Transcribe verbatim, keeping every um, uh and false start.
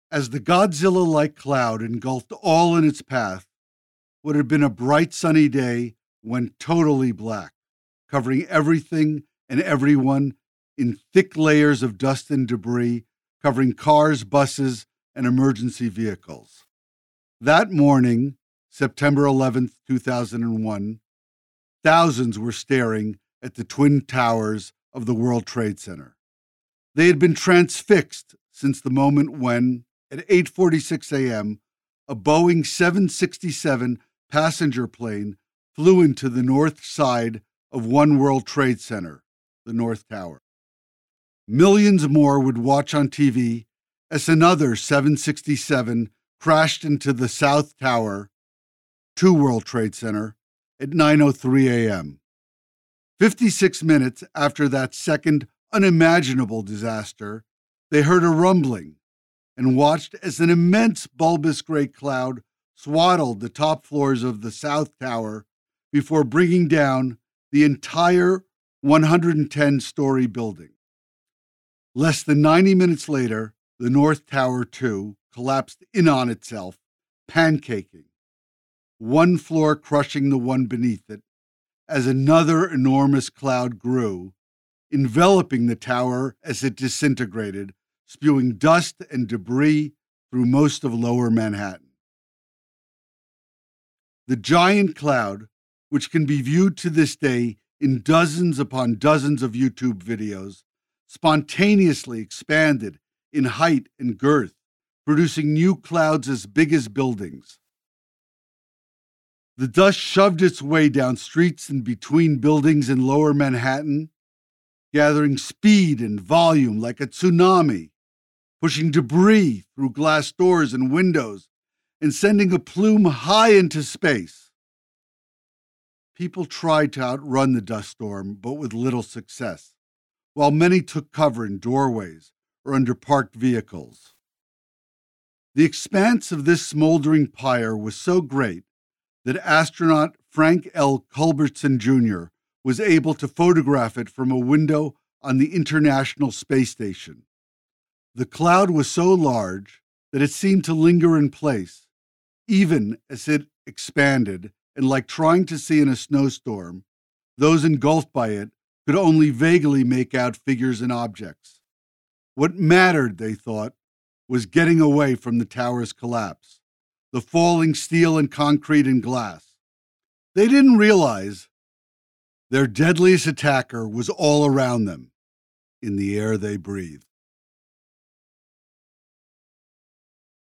As the Godzilla-like cloud engulfed all in its path, what had been a bright sunny day went totally black, covering everything and everyone in thick layers of dust and debris, covering cars, buses, and emergency vehicles. That morning, September eleventh, two thousand one, thousands were staring at the twin towers of the World Trade Center. They had been transfixed since the moment when, at eight forty-six a.m., a Boeing seven sixty-seven passenger plane flew into the north side of One World Trade Center, the North Tower. Millions more would watch on T V as another seven sixty-seven crashed into the South Tower, Two World Trade Center, at nine oh three a.m. fifty-six minutes after that second unimaginable disaster, they heard a rumbling and watched as an immense bulbous gray cloud swaddled the top floors of the South Tower before bringing down the entire one hundred ten-story building. Less than ninety minutes later, the North Tower two collapsed in on itself, pancaking, one floor crushing the one beneath it, as another enormous cloud grew, enveloping the tower as it disintegrated, spewing dust and debris through most of lower Manhattan. The giant cloud, which can be viewed to this day in dozens upon dozens of YouTube videos, spontaneously expanded in height and girth, producing new clouds as big as buildings. The dust shoved its way down streets and between buildings in lower Manhattan, gathering speed and volume like a tsunami, pushing debris through glass doors and windows, and sending a plume high into space. People tried to outrun the dust storm, but with little success, while many took cover in doorways or under parked vehicles. The expanse of this smoldering pyre was so great that astronaut Frank L. Culbertson Junior was able to photograph it from a window on the International Space Station. The cloud was so large that it seemed to linger in place, even as it expanded, and like trying to see in a snowstorm, those engulfed by it could only vaguely make out figures and objects. What mattered, they thought, was getting away from the tower's collapse, the falling steel and concrete and glass. They didn't realize their deadliest attacker was all around them, in the air they breathed.